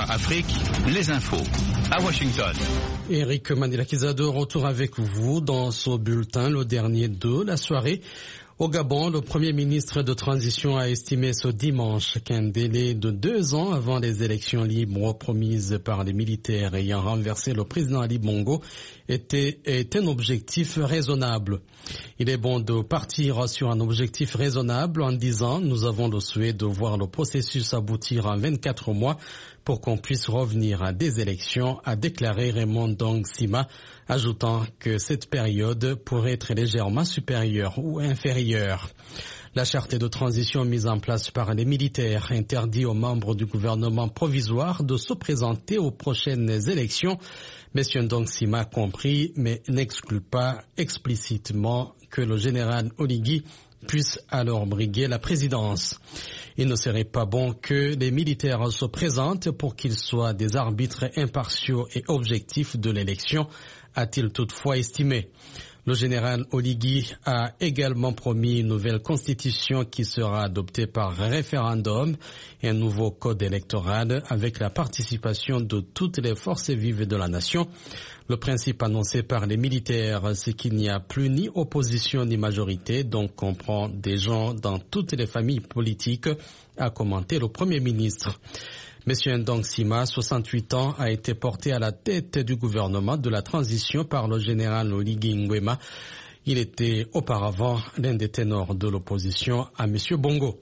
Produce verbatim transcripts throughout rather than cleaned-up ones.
Afrique, les infos. À Washington. Eric Manilakisa de retour avec vous dans ce bulletin, le dernier de la soirée. Au Gabon, le Premier ministre de transition a estimé ce dimanche qu'un délai de deux ans avant les élections libres promises par les militaires ayant renversé le président Ali Bongo était, est un objectif raisonnable. Il est bon de partir sur un objectif raisonnable en disant « Nous avons le souhait de voir le processus aboutir en vingt-quatre mois pour qu'on puisse revenir à des élections », a déclaré Raymond Dong Sima, ajoutant que cette période pourrait être légèrement supérieure ou inférieure. La charte de transition mise en place par les militaires interdit aux membres du gouvernement provisoire de se présenter aux prochaines élections. M. Dong Sima a compris, mais n'exclut pas explicitement que le général Oligui puisse alors briguer la présidence. Il ne serait pas bon que les militaires se présentent pour qu'ils soient des arbitres impartiaux et objectifs de l'élection, a-t-il toutefois estimé. Le général Oligui a également promis une nouvelle constitution qui sera adoptée par référendum et un nouveau code électoral avec la participation de toutes les forces vives de la nation. Le principe annoncé par les militaires, c'est qu'il n'y a plus ni opposition ni majorité, donc on prend des gens dans toutes les familles politiques, a commenté le Premier ministre. M. Ndong Sima, soixante-huit ans, a été porté à la tête du gouvernement de la transition par le général Oligui Nguema. Il était auparavant l'un des ténors de l'opposition à M. Bongo.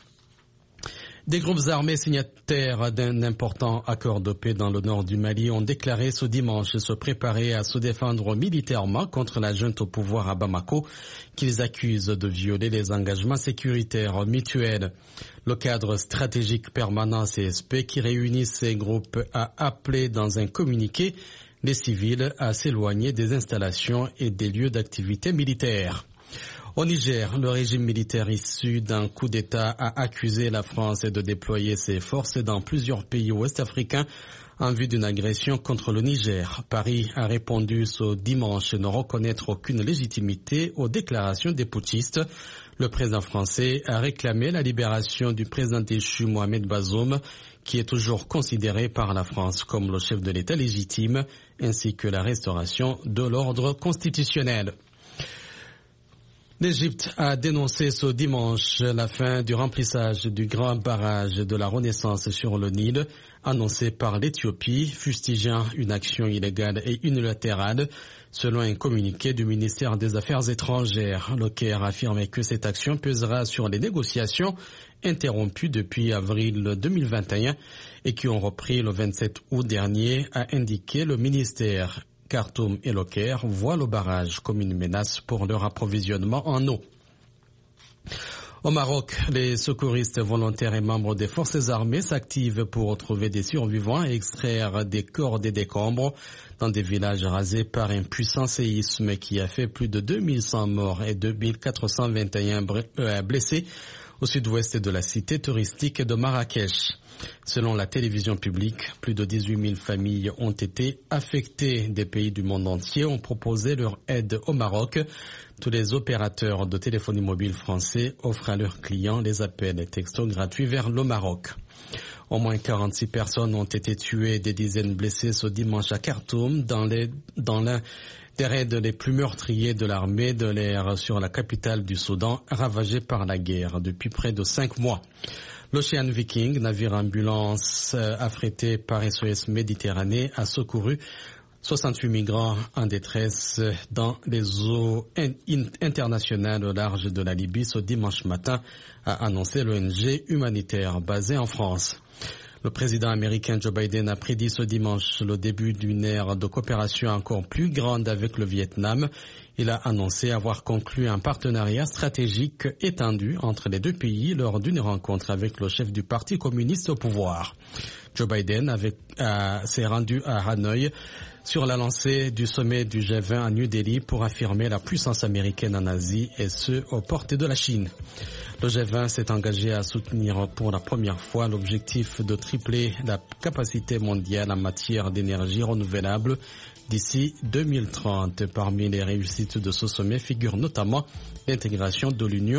Des groupes armés signataires d'un important accord de paix dans le nord du Mali ont déclaré ce dimanche se préparer à se défendre militairement contre la junte au pouvoir à Bamako, qu'ils accusent de violer les engagements sécuritaires mutuels. Le cadre stratégique permanent C S P qui réunit ces groupes a appelé dans un communiqué les civils à s'éloigner des installations et des lieux d'activité militaire. Au Niger, le régime militaire issu d'un coup d'État a accusé la France de déployer ses forces dans plusieurs pays ouest-africains en vue d'une agression contre le Niger. Paris a répondu ce dimanche ne reconnaître aucune légitimité aux déclarations des putschistes. Le président français a réclamé la libération du président déchu Mohamed Bazoum, qui est toujours considéré par la France comme le chef de l'État légitime, ainsi que la restauration de l'ordre constitutionnel. L'Égypte a dénoncé ce dimanche la fin du remplissage du grand barrage de la Renaissance sur le Nil, annoncé par l'Éthiopie, fustigeant une action illégale et unilatérale, selon un communiqué du ministère des Affaires étrangères. Le Caire a affirmé que cette action pèsera sur les négociations interrompues depuis avril deux mille vingt et un et qui ont repris le vingt-sept août dernier, a indiqué le ministère. Khartoum et le Caire voient le barrage comme une menace pour leur approvisionnement en eau. Au Maroc, les secouristes volontaires et membres des forces armées s'activent pour retrouver des survivants et extraire des corps des décombres dans des villages rasés par un puissant séisme qui a fait plus de deux mille cent morts et deux mille quatre cent vingt et un blessés au sud-ouest de la cité touristique de Marrakech. Selon la télévision publique, plus de dix-huit mille familles ont été affectées. Des pays du monde entier ont proposé leur aide au Maroc. Tous les opérateurs de téléphonie mobile français offrent à leurs clients les appels et textos gratuits vers le Maroc. Au moins quarante-six personnes ont été tuées et des dizaines blessées ce dimanche à Khartoum dans les, dans l'un des raids les plus meurtriers de l'armée de l'air sur la capitale du Soudan, ravagée par la guerre depuis près de cinq mois. L'Ocean Viking, navire ambulance affrété par S O S Méditerranée, a secouru soixante-huit migrants en détresse dans les eaux internationales au large de la Libye ce dimanche matin, a annoncé l'O N G humanitaire basée en France. Le président américain Joe Biden a prédit ce dimanche le début d'une ère de coopération encore plus grande avec le Vietnam. Il a annoncé avoir conclu un partenariat stratégique étendu entre les deux pays lors d'une rencontre avec le chef du Parti communiste au pouvoir. Joe Biden avait, euh, s'est rendu à Hanoï sur la lancée du sommet du G vingt à New Delhi pour affirmer la puissance américaine en Asie et ce, aux portes de la Chine. Le G vingt s'est engagé à soutenir pour la première fois l'objectif de tripler la capacité mondiale en matière d'énergie renouvelable d'ici deux mille trente. Parmi les réussites de ce sommet figure notamment l'intégration de l'Union